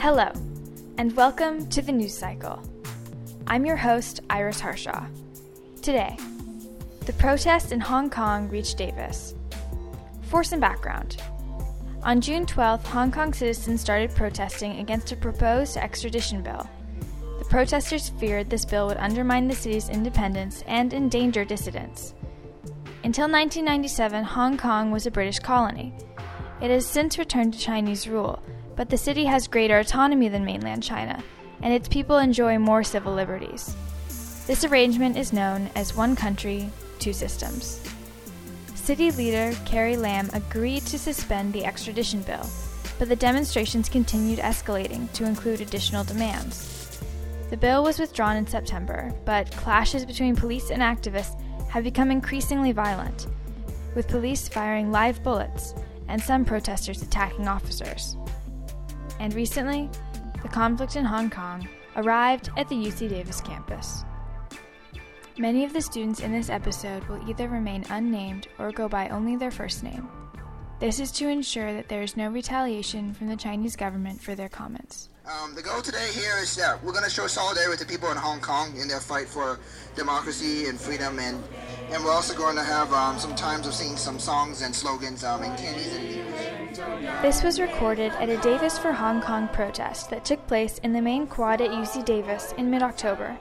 Hello, and welcome to the News Cycle. I'm your host, Iris Harshaw. Today, the protests in Hong Kong reached Davis. For some background, on June 12th, Hong Kong citizens started protesting against a proposed extradition bill. The protesters feared this bill would undermine the city's independence and endanger dissidents. Until 1997, Hong Kong was a British colony. It has since returned to Chinese rule, but the city has greater autonomy than mainland China, and its people enjoy more civil liberties. This arrangement is known as One Country, Two Systems. City leader Carrie Lam agreed to suspend the extradition bill, but the demonstrations continued escalating to include additional demands. The bill was withdrawn in September, but clashes between police and activists have become increasingly violent, with police firing live bullets and some protesters attacking officers. And recently, the conflict in Hong Kong arrived at the UC Davis campus. Many of the students in this episode will either remain unnamed or go by only their first name. This is to ensure that there is no retaliation from the Chinese government for their comments. The goal today here is that we're going to show solidarity with the people in Hong Kong in their fight for democracy and freedom, and we're also going to have some times of singing some songs and slogans in Cantonese and English. This was recorded at a Davis for Hong Kong protest that took place in the main quad at UC Davis in mid-October.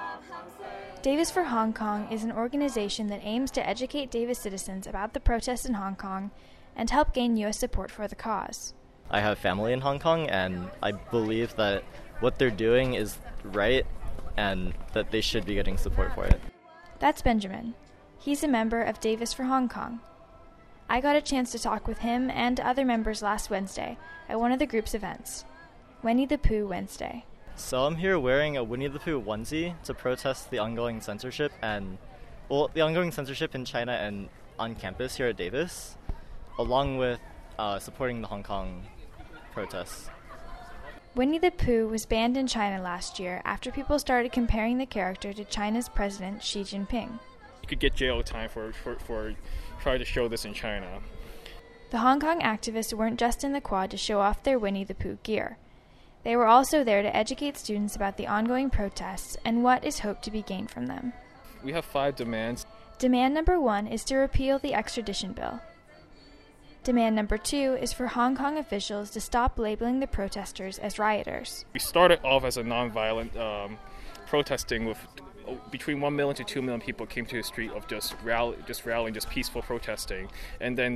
Davis for Hong Kong is an organization that aims to educate Davis citizens about the protests in Hong Kong and help gain U.S. support for the cause. I have family in Hong Kong, and I believe that what they're doing is right and that they should be getting support for it. That's Benjamin. He's a member of Davis for Hong Kong. I got a chance to talk with him and other members last Wednesday at one of the group's events, Winnie the Pooh Wednesday. So I'm here wearing a Winnie the Pooh onesie to protest the ongoing censorship the ongoing censorship in China and on campus here at Davis, along with supporting the Hong Kong protests. Winnie the Pooh was banned in China last year after people started comparing the character to China's President Xi Jinping. You could get jail time for trying to show this in China. The Hong Kong activists weren't just in the quad to show off their Winnie the Pooh gear. They were also there to educate students about the ongoing protests and what is hoped to be gained from them. We have 5 demands. Demand number 1 is to repeal the extradition bill. Demand number 2 is for Hong Kong officials to stop labeling the protesters as rioters. We started off as a nonviolent protesting with between 1 million to 2 million people came to the street of just rallying, just peaceful protesting. And then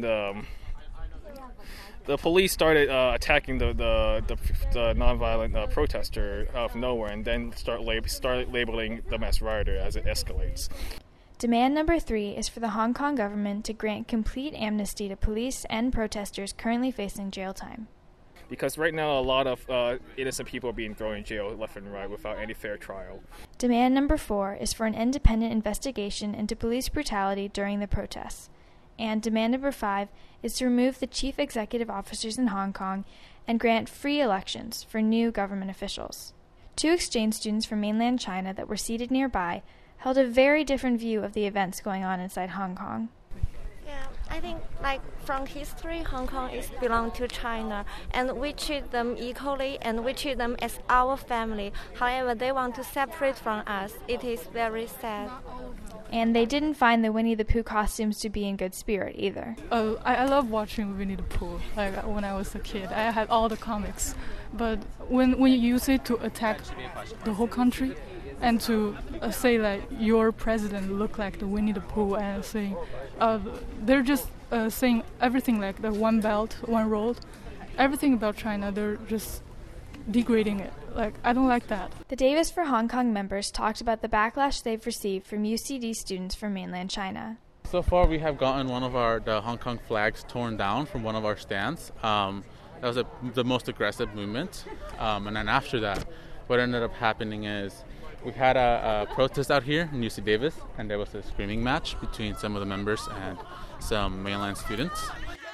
the police started attacking the nonviolent protester out of nowhere, and then started labeling them as rioter as it escalates. Demand number 3 is for the Hong Kong government to grant complete amnesty to police and protesters currently facing jail time. Because right now a lot of innocent people are being thrown in jail left and right without any fair trial. Demand number 4 is for an independent investigation into police brutality during the protests. And demand number 5 is to remove the chief executive officers in Hong Kong and grant free elections for new government officials. 2 exchange students from mainland China that were seated nearby held a very different view of the events going on inside Hong Kong. Yeah, I think from history, Hong Kong belong to China, and we treat them equally and we treat them as our family. However, they want to separate from us. It is very sad. And they didn't find the Winnie the Pooh costumes to be in good spirit either. I love watching Winnie the Pooh. When I was a kid, I had all the comics. But when you use it to attack the whole country, and to say your president look like the Winnie the Pooh, and saying they're just saying everything like the one belt, one road, everything about China. They're just degrading it. I don't like that. The Davis for Hong Kong members talked about the backlash they've received from UCD students from mainland China. So far, we have gotten one of the Hong Kong flags torn down from one of our stands. That was the most aggressive movement. And then after that, what ended up happening is we had a protest out here in UC Davis, and there was a screaming match between some of the members and some mainland students.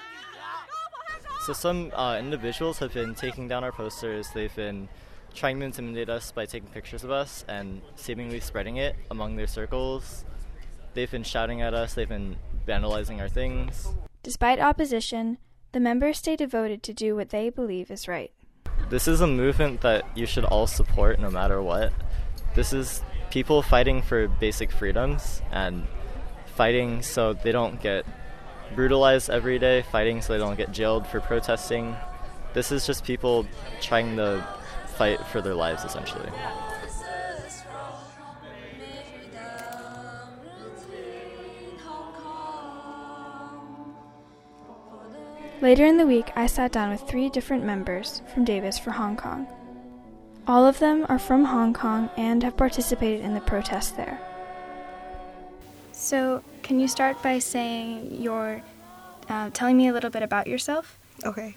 So some individuals have been taking down our posters. They've been trying to intimidate us by taking pictures of us and seemingly spreading it among their circles. They've been shouting at us. They've been vandalizing our things. Despite opposition, the members stay devoted to do what they believe is right. This is a movement that you should all support no matter what. This is people fighting for basic freedoms and fighting so they don't get brutalized every day, fighting so they don't get jailed for protesting. This is just people trying to fight for their lives, essentially. Later in the week, I sat down with 3 different members from Davis for Hong Kong. All of them are from Hong Kong and have participated in the protests there. So, can you start by saying telling me a little bit about yourself? Okay,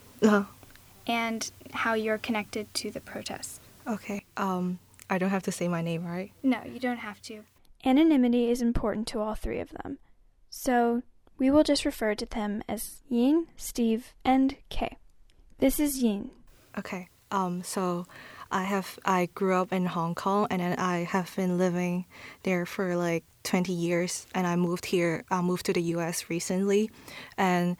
and how you're connected to the protests. Okay, I don't have to say my name, right? No, you don't have to. Anonymity is important to all 3 of them. So, we will just refer to them as Yin, Steve, and Kay. This is Yin. Okay. So I grew up in Hong Kong, and then I have been living there for like 20 years, and I moved to the US recently. And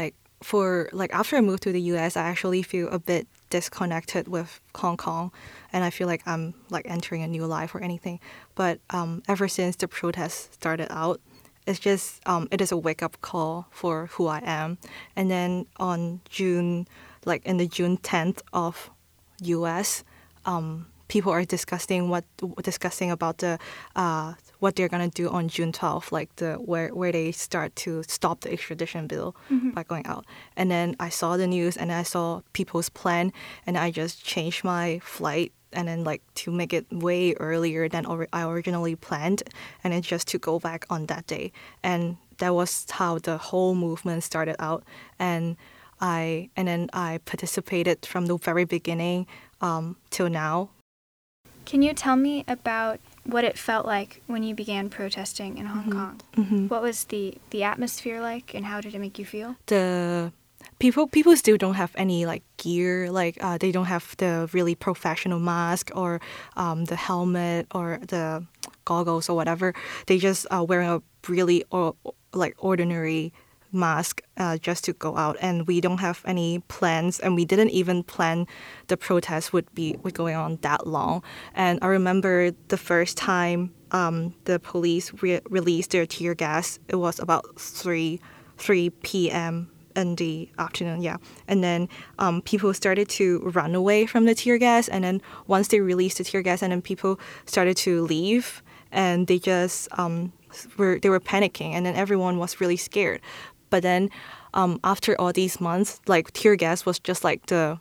after I moved to the US, I actually feel a bit disconnected with Hong Kong, and I feel like I'm like entering a new life or anything. But ever since the protests started out, it's just it is a wake-up call for who I am. And then on June 10th of US, people are discussing about the what they're gonna do on June 12th, like where they start to stop the extradition bill by going out. And then I saw the news and I saw people's plan, and I just changed my flight and then to make it way earlier than I originally planned, and then just to go back on that day. And that was how the whole movement started out. And then I participated from the very beginning till now. Can you tell me about what it felt like when you began protesting in Hong Kong? Mm-hmm. What was the atmosphere like, and how did it make you feel? The people still don't have any gear, they don't have the really professional mask or the helmet or the goggles or whatever. They just are wearing a really ordinary mask just to go out, and we don't have any plans, and we didn't even plan the protest would going on that long. And I remember the first time the police released their tear gas, it was about 3 p.m. in the afternoon, and then people started to run away from the tear gas, and then once they released the tear gas, and then people started to leave, and they just they were panicking, and then everyone was really scared. But then after all these months, tear gas was just the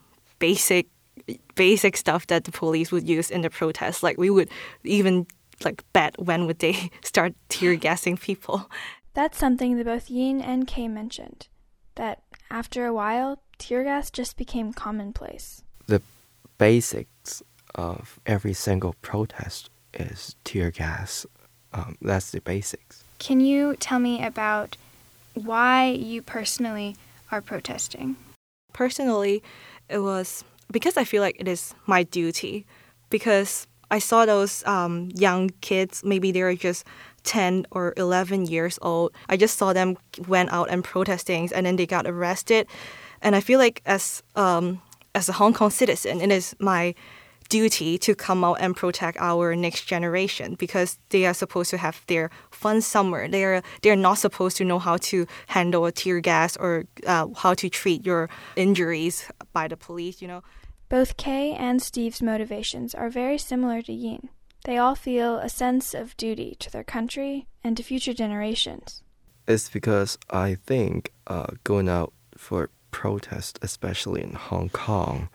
basic stuff that the police would use in the protests. We would even bet when would they start tear gassing people. That's something that both Yin and Kay mentioned, that after a while, tear gas just became commonplace. The basics of every single protest is tear gas. That's the basics. Can you tell me about why you personally are protesting? Personally, it was because I feel like it is my duty, because I saw those young kids, maybe they were just 10 or 11 years old. I just saw them went out and protesting, and then they got arrested. And I feel like as a Hong Kong citizen, it is my duty to come out and protect our next generation, because they are supposed to have their fun summer. They're not supposed to know how to handle a tear gas or how to treat your injuries by the police, Both Kay and Steve's motivations are very similar to Yin. They all feel a sense of duty to their country and to future generations. It's because I think going out for protest, especially in Hong Kong,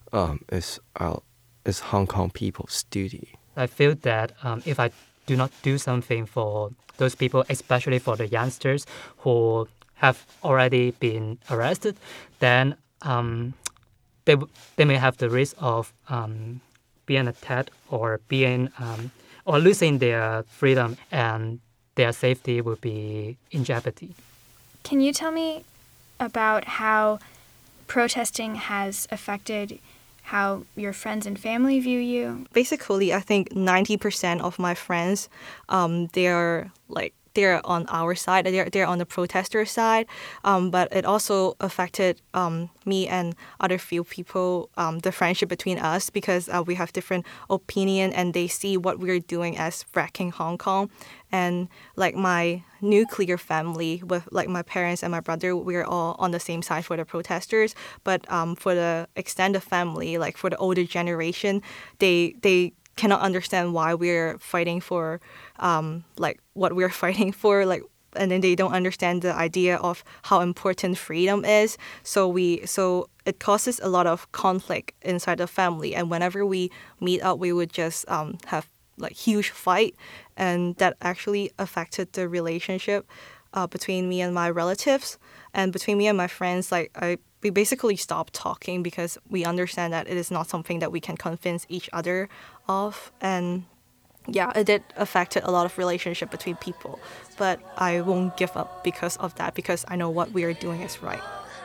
is Hong Kong people's duty. I feel that if I do not do something for those people, especially for the youngsters who have already been arrested, then they may have the risk of being attacked or or losing their freedom, and their safety will be in jeopardy. Can you tell me about how protesting has affected how your friends and family view they Basically, I think 90% of my friends, they they're on our side, they're on the protester side, but it also affected me and other few people, the friendship between us, because we have different opinion and they see what we're doing as wrecking Hong Kong. And like my nuclear family with like my parents and my brother, we're all on the same side for the protesters. But for the extended family, like for the older generation, they cannot understand why we're fighting for like what we're fighting for, like, and then they don't understand the idea of how important freedom is. So it causes a lot of conflict inside the family. And whenever we meet up, we would just have like huge fight, and that actually affected the relationship between me and my relatives, and between me and my friends. Like we basically stopped talking because we understand that it is not something that we can convince each other of. And yeah, it did affect a lot of relationship between people, but I won't give up because of that, because I know what we are doing is right.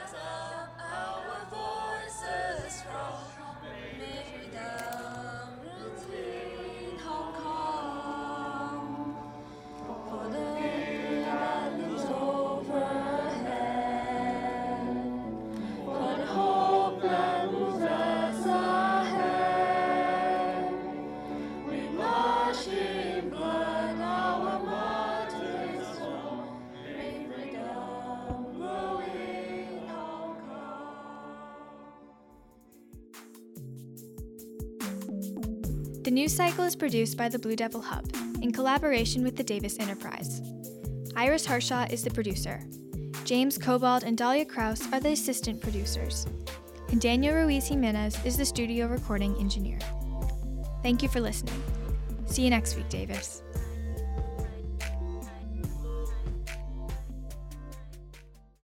The news cycle is produced by the Blue Devil Hub in collaboration with the Davis Enterprise. Iris Harshaw is the producer. James Cobald and Dahlia Kraus are the assistant producers. And Daniel Ruiz Jimenez is the studio recording engineer. Thank you for listening. See you next week, Davis.